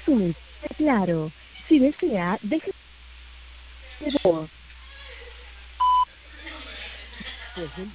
su mensaje claro. Si desea, deje de voz. Después del